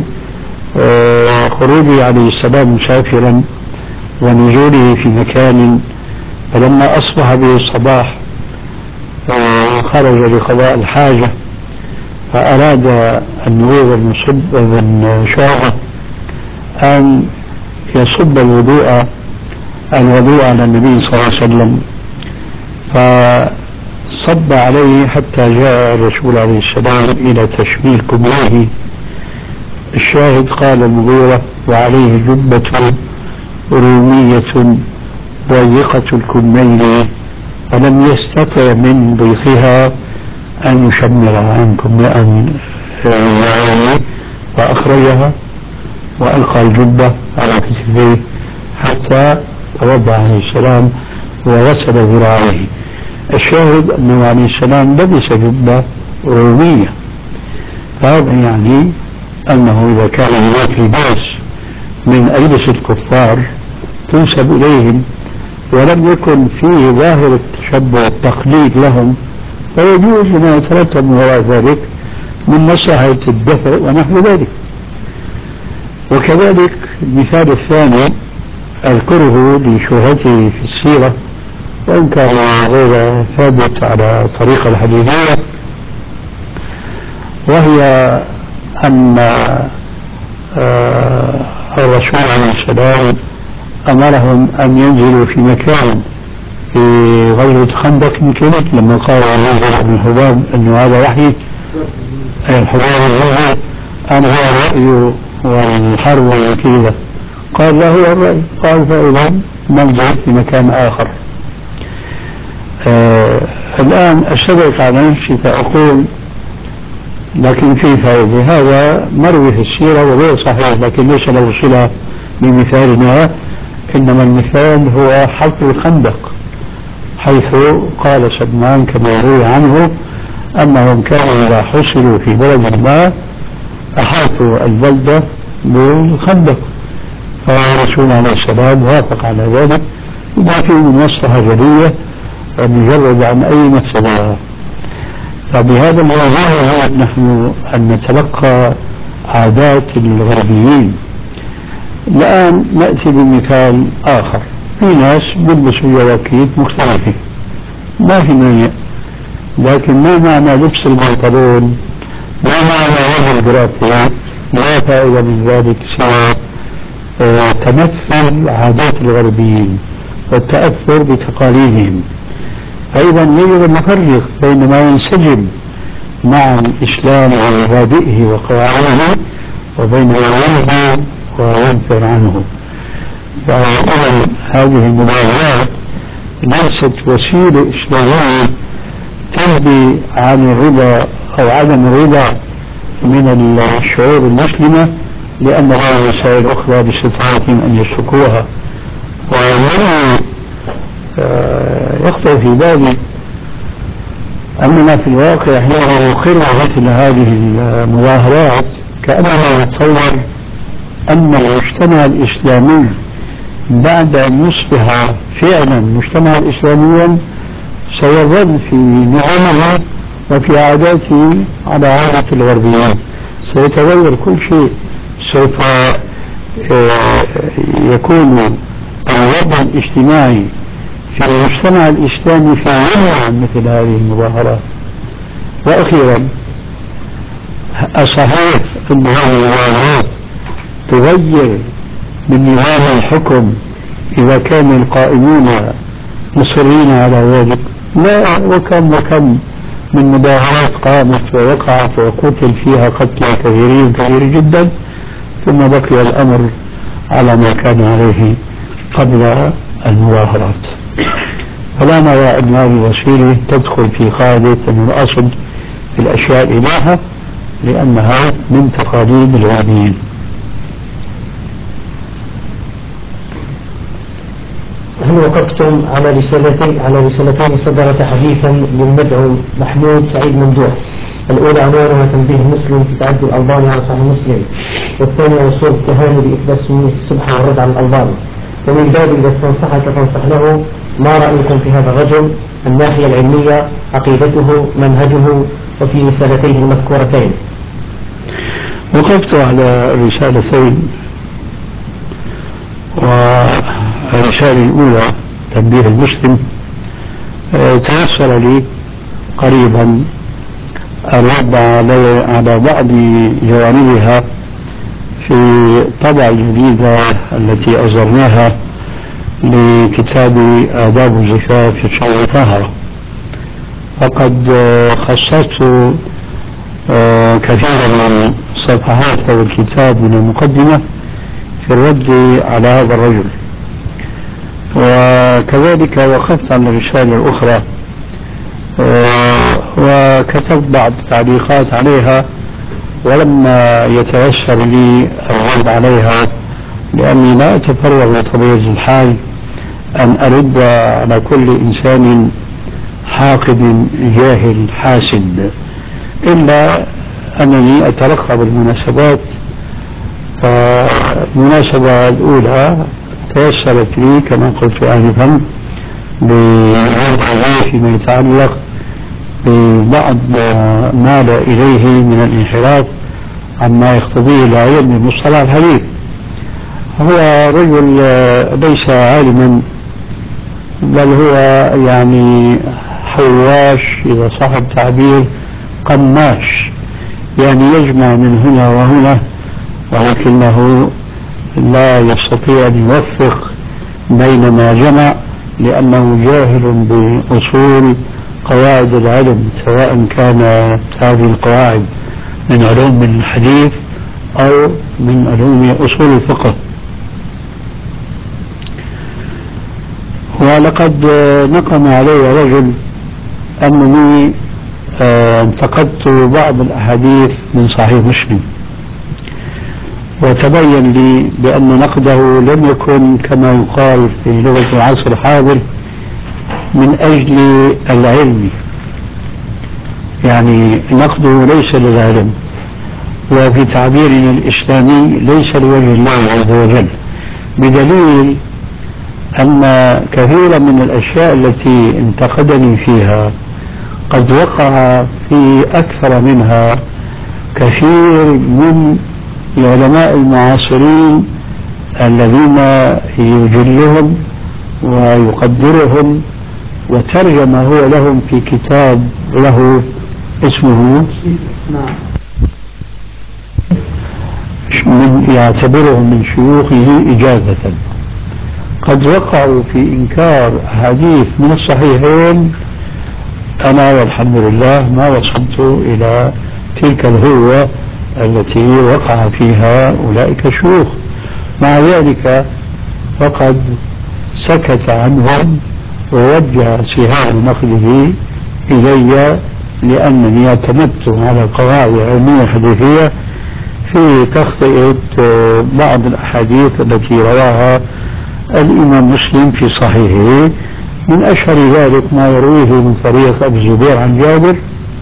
خروجه عليه السلام مسافرا ونزوله في مكان، فلما أصبح به الصباح خرج لقضاء الحاجة، فأراد المغيرة بن شعبة أن يصب الوضوء على النبي صلى الله عليه وسلم، فصب عليه حتى جاء الرسول عليه السلام إلى تشميل كبريه. الشاهد قال المغيرة: وعليه جبة رومية ضيقة الكمين، فلم يستطع من ضيقها أن يشمر عنكم فأخرجها وألقى الجبة على كتفيه حتى توضأ عليه السلام وغسل ذراعيه. الشاهد أنه عليه السلام لبس جبة رومية، فهذا يعني أنه إذا كان هناك لباس من ألبسة الكفار تنسب إليهم ولم يكن فيه ظاهر التشبه والتقليد لهم، فيجوز ما يترتب من وراء ذلك من مصلحة الدفع ونحو ذلك. وكذلك المثال الثاني أذكره لشهرته في السيرة وإن كان غير ثابت على طريقة الحديثية، وهي أن الرسول عليه السلام أمرهم أن ينزلوا في مكان في غزوة خندق يمكن، لما قال الله بن الحباب أنه هذا وحي الحباب أن هو الرأي والحرب وكذا، قال له هو الرأي. قال فإذا ننظر في مكان آخر. الآن أشترك على نفسي فأقول لكن في فائدة، هذا مروي في السيرة وغير صحيح لكن ليس له صلة بمثالنا، إنما المثال هو حفر الخندق، حيث قال سلمان كما روي عنه أنهم كانوا إذا حصلوا في بلد ما أحاطوا البلدة بالخندق، فالرسول عليه السلام وافق على ذلك وما فيه من مصلحة جلية مجرد عن أي مفسدة. فبهذا الموضوع نحن أن نتلقى عادات الغربيين. الآن نأتي بمثال آخر، في ناس بيلبسوا جواكيت مختلفة ما في مانع، لكن ما معنى لبس البنطلون، ما معنى وضع الجرافية، لا فائدة من ذلك سوى تمثل عادات الغربيين والتأثر بتقاليدهم. فإذا يجب أن نفرق بين ما ينسجم مع الإسلام ومبادئه وقواعده وبين ما ينهى وينفر عنه. فإذا هذه المبادرات ليست وسيلة إسلامية تنبي عن الرضا أو عدم الرضا من الشعوب المسلمة، لأن لها وسائل أخرى باستطاعتهم أن يسلكوها. ومن يخطر في بالي أننا في الواقع حين نقر مثل هذه المظاهرات كأننا نتصور أن المجتمع الإسلامي بعد أن يصبح فعلا مجتمعا إسلاميا سيظل في نظامه وفي عاداته على عادة الغربيين، سيتغير كل شيء، سوف يكون الوضع الاجتماعي في المجتمع الإسلامي فعلا عن مثل هذه المظاهرات. وأخيرا الصحيح أن هذه المظاهرات تغير من نظام الحكم إذا كان القائمون مصرين على ذلك؟ لا، وكم من مظاهرات قامت ووقعت وقتل فيها قتلى كثير جدا ثم بقي الأمر على ما كان عليه قبل المظاهرات. فلا نرى أن هذه الوسيلة تدخل في قاعدة أن الأصل في الأشياء الإباحة لأنها من تقاليد الغربيين. هل وقفتم على رسالتين صدرت حديثا للمدعو محمود سعيد ممدوح؟ الأولى عنوانها تنبيه مسلم في تعدي الألباني على صحيح مسلم، والثانية وصول التهاني بإثبات سنية السبحة والرد على الألباني. ومن باب إذا استنصحك تنصح له، ما رأيكم في هذا الرجل؟ الناحية العلمية، عقيدته، منهجه، وفي رسالتيه المذكورتين. وقفت على رسالتين، والرسالة الأولى تنبيه المسلم تيسر لي قريبا الرد على بعض جوانبها في طبعة جديدة التي أصدرناها لكتاب آداب الزفاف في الشهر الطاهرة، فقد خصصت كثيرا من صفحات هذا الكتاب من المقدمة في الرد على هذا الرجل. وكذلك وقفت على الرسالة الأخرى وكتبت بعض التعليقات عليها، ولما يتيسر لي الرد عليها لأني لا أتفرغ بطبيعة الحال أن أرد على كل إنسان حاقد جاهل حاسد، إلا أنني أترقب المناسبات. فالمناسبة الأولى تيسرت لي كما قلت آنفا بالرد فيما يتعلق ببعض ما مال إليه من الانحراف عما يقتضيه العلم من مصطلح الحديث. هو رجل ليس عالما، بل هو يعني حواش إذا صح التعبير، قماش، يعني يجمع من هنا وهنا، ولكنه لا يستطيع أن يوفق بين ما جمع لأنه جاهل بأصول قواعد العلم، سواء كان هذه القواعد من علوم الحديث أو من علوم أصول الفقه. ولقد نقم علي رجل أنني انتقدت بعض الأحاديث من صحيح مسلم، وتبين لي بأن نقده لم يكن كما يقال في لغة العصر الحاضر من أجل العلم، يعني نقده ليس للعلم، وفي تعبيرنا الإسلامي ليس لوجه الله عز وجل، بدليل أن كثيرا من الأشياء التي انتقدني فيها قد وقع في أكثر منها كثير من العلماء المعاصرين الذين يجلهم ويقدرهم، وترجم هو لهم في كتاب له اسمه يعتبرهم من شيوخه إجازة. قد وقعوا في إنكار أحاديث من الصحيحين، أنا والحمد لله ما وصلت إلى تلك الهوة التي وقع فيها أولئك الشيوخ. مع ذلك فقد سكت عنهم ووجه سهام نقده إلي، لأنني اعتمدت على قواعد علمية حديثية في تخطئة بعض الأحاديث التي رواها الإمام مسلم في صحيحه، من أشهر ذلك ما يرويه من طريق أبي الزبير عن جابر.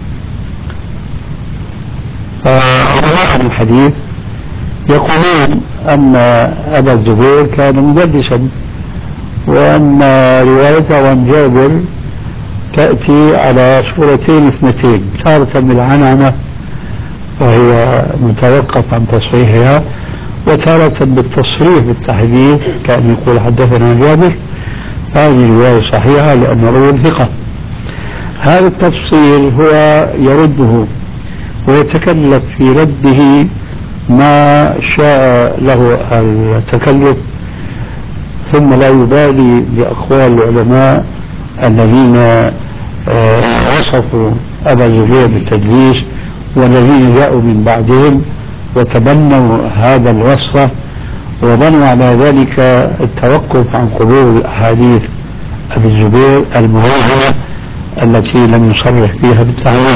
فرواه الحديث يقولون أن أبا الزبير كان مدرسا، وأن روايته عن جابر تأتي على صورتين اثنتين، تارة بالعنعنة وهي متوقف عن تصحيحها، وتارة بالتصريح بالتحديث كأن يقول حدثنا جابر. هذه رواية صحيحة لأن الرجل ثقة. هذا التفصيل هو يرده ويتكلف في رده ما شاء له التكلف، ثم لا يبالي بأقوال العلماء الذين وصفوا أبا الزبير بالتدليس والذين جاءوا من بعدهم وتبنوا هذا الوصف وبنوا على ذلك التوقف عن قبول أحاديث أبي الزبير الموجودة التي لم يصرح فيها بالتعويض.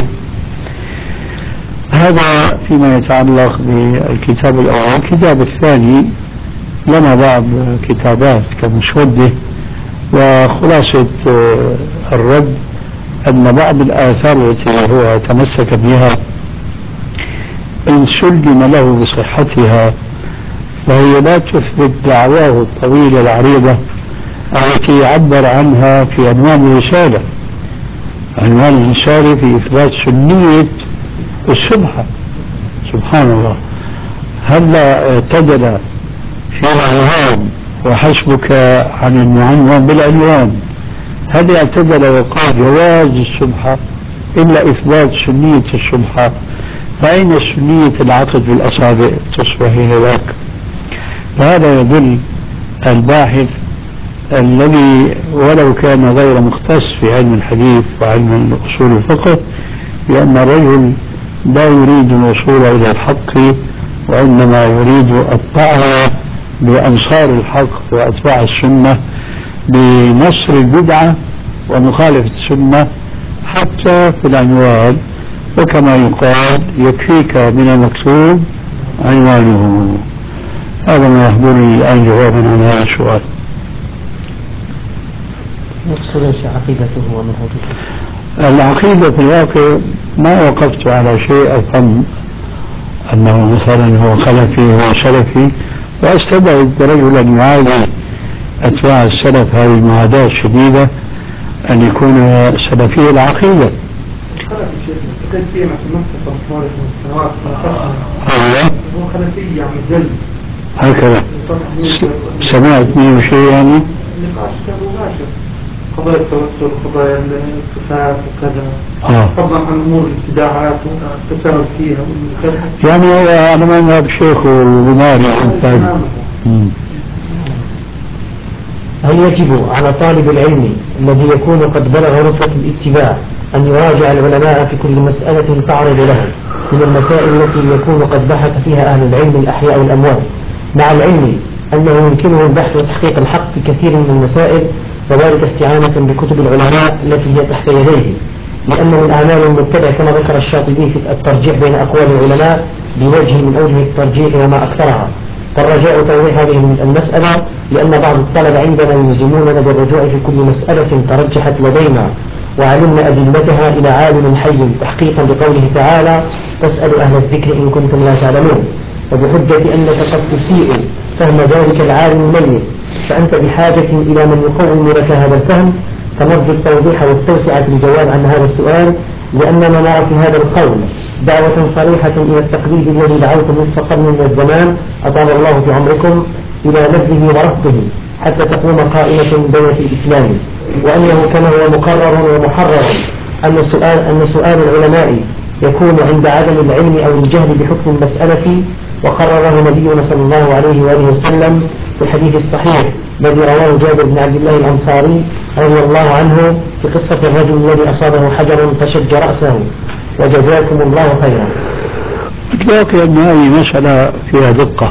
هذا فيما يتعلق بالكتاب الأول. الكتاب الثاني لنا بعض كتابات كمسودة، وخلاصة الرد أن بعض الآثار التي هو تمسك بها إن سلم له بصحتها فهي لا تثبت دعواه الطويلة العريضة التي عبر عنها في عنوان الرسالة. عنوان الرسالة في إثبات سنية السبحة. سبحان الله، هلا اعتدل في العنوان وحسبك عن المعنون بالعنوان، هل اعتدل وقال جواز السبحة إلا إثبات سنية السبحة؟ فأين سنية العقد بالأصابع تصبح هناك؟ فهذا يدل الباحث الذي ولو كان غير مختص في علم الحديث وعلم أصول الفقه لأن الرجل لا يريد الوصول إلى الحق، وإنما يريد الطعن بأنصار الحق وأتباع السنة بنصر البدعة ومخالفة السنة حتى في العنوان. وكما يقال يكفيك من المكتوب عنوانه. هذا ما يحضرني الآن جوابا عن هذا السؤال. نقصد ايش عقيدته ومنهجه؟ العقيدة في الواقع ما وقفت على شيء أفهم أنه مثلا هو خلفي هو سلفي، وأستبعد رجلا يعادي أتباع السلف هذه المعاداة الشديدة أن يكون سلفي العقيدة. كان فيه مثل السنوات هو خلفي يعني جل هكذا سمعت منه شيء يعني نقاش كان مباشر، قضايا التوسل قضايا الصفات وكذا، طبعا عن امور الابتداعات والتساهل فيها يعني هو انا ما نهاب الشيخ والغماري. هل يجب على طالب العلم الذي يكون قد بلغ رتبة الاتباع أن يراجع العلماء في كل مسألة تعرض له من المسائل التي يكون قد بحث فيها أهل العلم الأحياء والأموات، مع العلم أنه يمكنه البحث وتحقيق الحق في كثير من المسائل وذلك استعانة بكتب العلماء التي هي تحت يديه، لأن من أعمال المبتدع كما ذكر الشاطبي في الترجيح بين أقوال العلماء بوجه من أوجه الترجيح وما أكثرها، فالرجاء توضيح هذه المسألة، لأن بعض الطلبة عندنا يلزموننا بالرجوع في كل مسألة ترجحت لدينا وعلمنا أدلتها إلى عالم حي تحقيقا لقوله تعالى: فاسألوا أهل الذكر إن كنتم لا تعلمون، وبحجة أنك قد تسيء فهم ذلك العالم الميت، فأنت بحاجة إلى من يقوم لك هذا الفهم، فنرجو التوضيح والتوسعة في الجواب عن هذا السؤال، لأننا نرى في هذا القول دعوة صريحة إلى التقليد الذي دعوتم نصف قرن من الزمان أطال الله في عمركم إلى نبذه ورفضه حتى تقوم قائمة دولة الإسلام، وأنه كما هو مقرر ومحرر أن سؤال العلماء يكون عند عدم العلم أو الجهل بحكم المسألة، وقرره نبينا صلى الله عليه وآله وسلم في الحديث الصحيح الذي رواه جابر بن عبد الله الأنصاري رضي الله عنه في قصة الرجل الذي أصابه حجر فشج رأسه. وجزاكم الله خيرا. أتذكر أن هذه مسألة فيها دقة،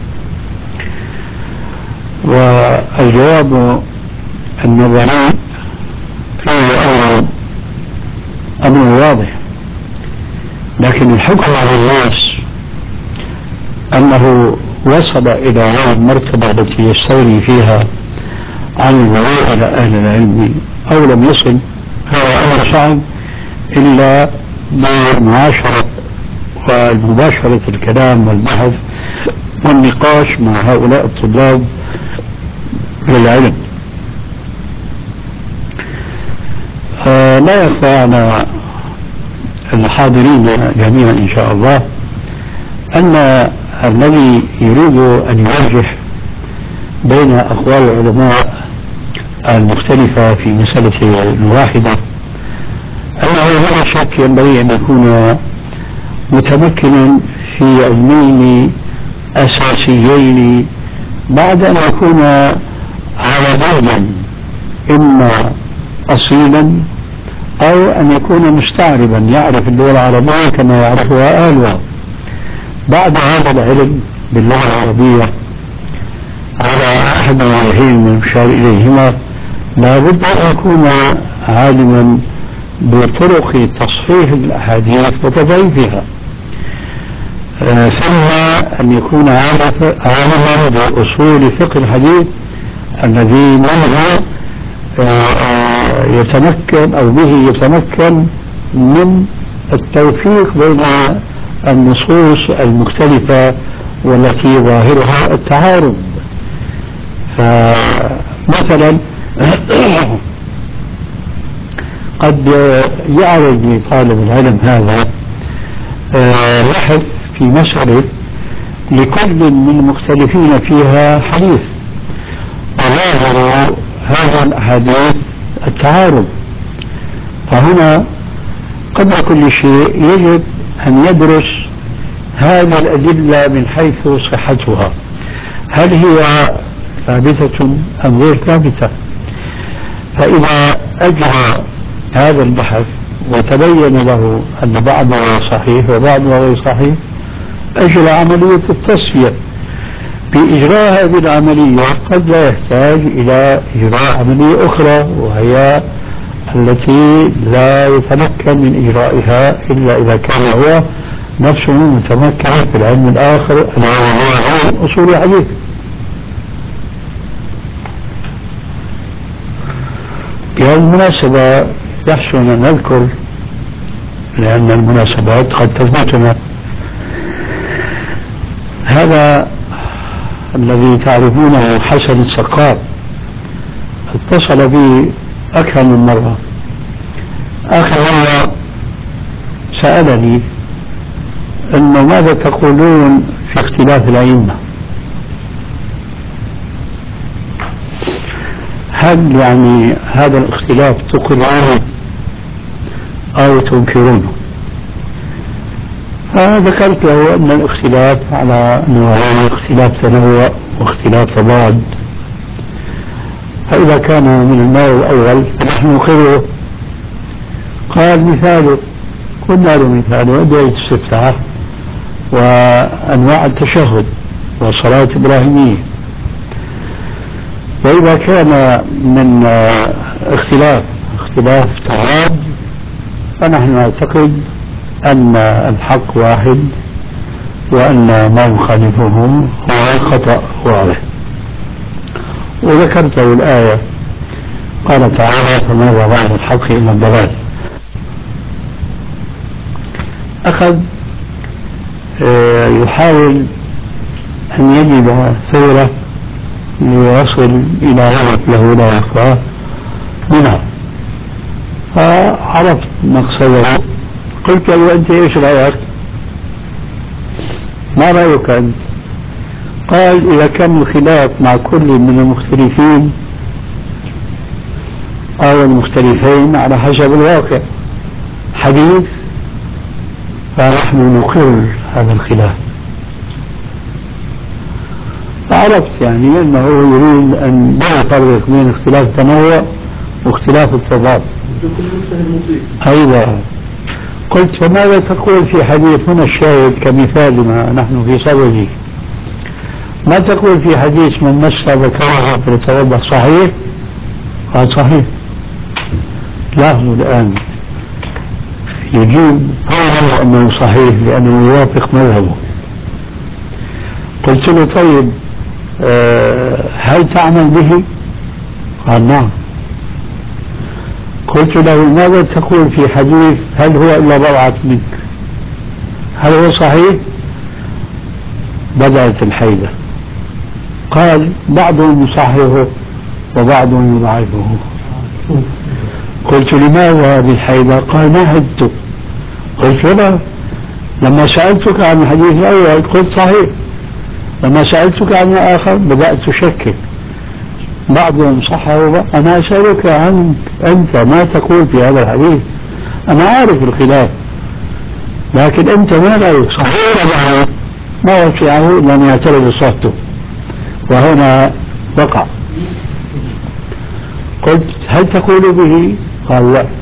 والجواب النظري فيه أمر واضح، لكن الحكم على الناس أنه وصل إلى هذه المرتبة التي يستولي فيها عن الولاء إلى أهل العلم أو لم يصل، هذا أمر صعب إلا بمعاشرة ومباشرة الكلام والبحث والنقاش مع هؤلاء الطلاب للعلم. لا يخفى على الحاضرين جميعا إن شاء الله أن الذي يريد أن يرجح بين أقوال العلماء المختلفة في مسألة واحدة أنه بلا شك ينبغي أن يكون متمكنا في علمين أساسيين بعد أن يكون عربيا إما أصيلا أو أن يكون مستعربا يعرف اللغة العربية كما يعرفها أهلها. بعد هذا العلم باللغة العربية على أحد الوجهين من المشار إليهما لابد أن يكون عالما بطرق تصحيح الأحاديث وتضعيفها، ثم أن يكون عالما بأصول فقه الحديث الذي منه يتمكن أو به يتمكن من التوفيق بين النصوص المختلفة والتي ظاهرها التعارض. فمثلا قد يعرض لطالب العلم هذا بحث في مسألة لكل من المختلفين فيها حديث، وظاهر هذا الحديث التعارض، فهنا قبل كل شيء يجب أن يدرس هذه الأدلة من حيث صحتها، هل هي ثابتة أم غير ثابتة؟ فإذا أجرى هذا البحث وتبين له أن بعضها صحيح وبعضها غير صحيح، أجرى عملية التصفية. بإجراء هذه العملية قد لا يحتاج إلى إجراء عملية أخرى، وهي التي لا يتمكن من إجرائها إلا إذا كان هو نفسه متمكن في العلم الآخر الذي هو أصول الحديث. بهذه المناسبة يحسن أن نذكر، لأن المناسبات قد تفوتنا، هذا الذي تعرفونه حسن السقاف اتصل بي أكثر من مرة. آخر مرة سألني أنه ماذا تقولون في اختلاف الأئمة؟ هل يعني هذا الاختلاف تقرونه أو تنكرونه؟ فذكرت له أن الاختلاف على نوعين: اختلاف تنوع واختلاف تضاد، فإذا كان من النوع الأول فنحن نقره. قال مثاله، قلنا له مثاله أدعية الاستفتاح وأنواع التشهد والصلاة الإبراهيمية. وإذا كان من اختلاف تضاد فنحن نعتقد أن الحق واحد وأن ما يخالفه هو الخطأ واضح. وذكرت الآية قال تعالى فماذا بعد الحق إلا الضلال. أخذ يحاول أن يجد ثورة ليصل إلى هدف له لا يخفى منها، فعرفت مقصده. قلت له أنت إيش رأيك؟ ما رأيك أنت؟ قال إذا كان الخلاف مع كل من المختلفين أو المختلفين على حسب الواقع حديث فنحن نقر هذا الخلاف. فعرفت يعني أنه يريد أن لا يفرق بين اختلاف التنوع واختلاف التضاد. أيوة. قلت فماذا تقول في حديث هنا الشاهد كمثالنا نحن في صدده، ما تقول في حديث من مس ذكرها فليتوضأ صحيح؟ قال صحيح. لاحظوا الآن يجيب أنه صحيح لأنه يوافق مذهبه. قلت له طيب هل تعمل به؟ قال نعم. قلت له ماذا تقول في حديث هل هو إلا بضعة منك؟ هل هو صحيح؟ بدأت الحيلة. قال بعضهم يصححه وبعضهم يضعفه. قلت لماذا هذه الحيلة؟ قال ما عدت. قلت لا، لما سألتك عن الحديث الأول قلت صحيح، لما سألتك عن الآخر بدأت تشكك، بعضهم صحه. أنا أسألك عن أنت ما تقول في هذا الحديث؟ أنا عارف الخلاف لكن أنت ما رأيك صحيح ولا ما وسعه لم يعترض صوته، وهنا وقع. قلت هل تقول به؟ قال لا.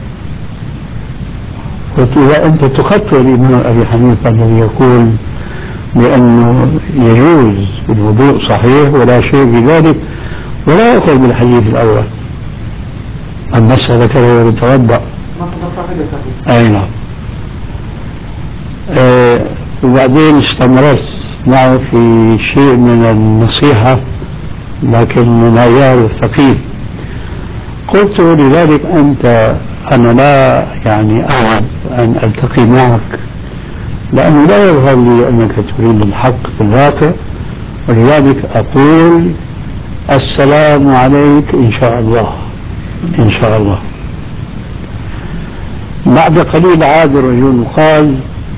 قلت إذا أنت تخطئ الإمام أبي حنيفة الذي يقول بأنه يجوز الوضوء صحيح ولا شيء في ذلك ولا يأخذ بالحديث الأول المسألة كذا يتوضأ. أي نعم. وبعدين استمرت معه في شيء من النصيحة لكن من عيار الثقيل. قلت لذلك أنا لا يعني أعرف أن ألتقي معك لأنه لا يظهر لي أنك تريد الحق في الواقع، ولذلك أقول السلام عليك إن شاء الله. إن شاء الله. بعد قليل عاد الرجل وقال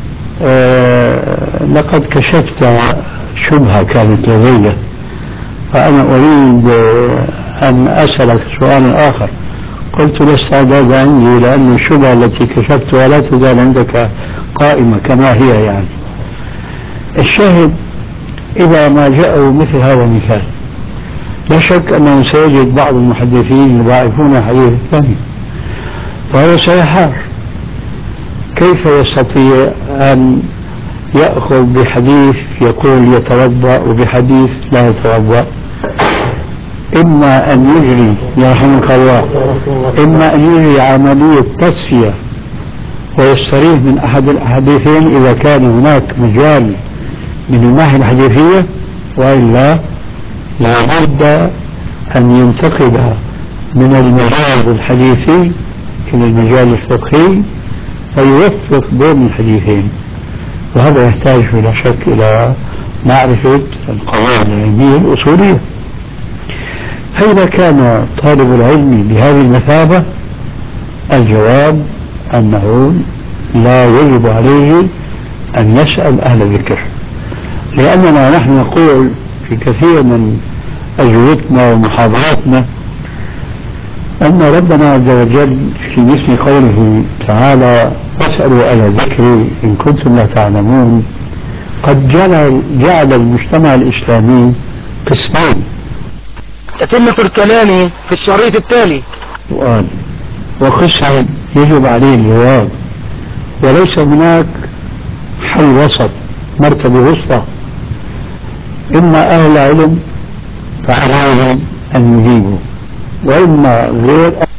لقد كشفت شبهة كانت لدي فأنا أريد أن أسألك سؤال آخر. قلت لا استعداد عندي لأن الشبهة التي كشفتها لا تزال عندك قائمة كما هي. يعني الشاهد إذا ما جاءوا مثل هذا المثال لا شك أنه سيجد بعض المحدثين يضاعفون الحديث الثاني، فهو سيحار كيف يستطيع أن يأخذ بحديث يقول يتوضأ وبحديث لا يتوضأ. إما أن يجري يرحمك الله إما أن يجري عملية تصفية ويستريح من أحد الحديثين إذا كان هناك مجال من الناحية الحديثية، وإلا لابد أن ينتقل من المجال الحديثي إلى المجال الفقهي فيوفق بين الحديثين، وهذا يحتاج بلا شك إلى معرفة القواعد العلمية الأصولية. فإذا كان طالب العلم بهذه المثابة الجواب أنه لا يجب عليه أن يسأل أهل الذكر، لأننا نحن نقول في كثير من أجوبتنا ومحاضراتنا أن ربنا عز وجل في مثل قوله تعالى فاسألوا أهل الذكر إن كنتم لا تعلمون قد جعل المجتمع الإسلامي قسمين. تتمة الكلام في الشريط التالي. سؤال وقسم يجب عليه الجواب، وليس هناك حل وسط مرتبة وسطى. إما أهل علم فعليهم أن يجيبوا، وإما غير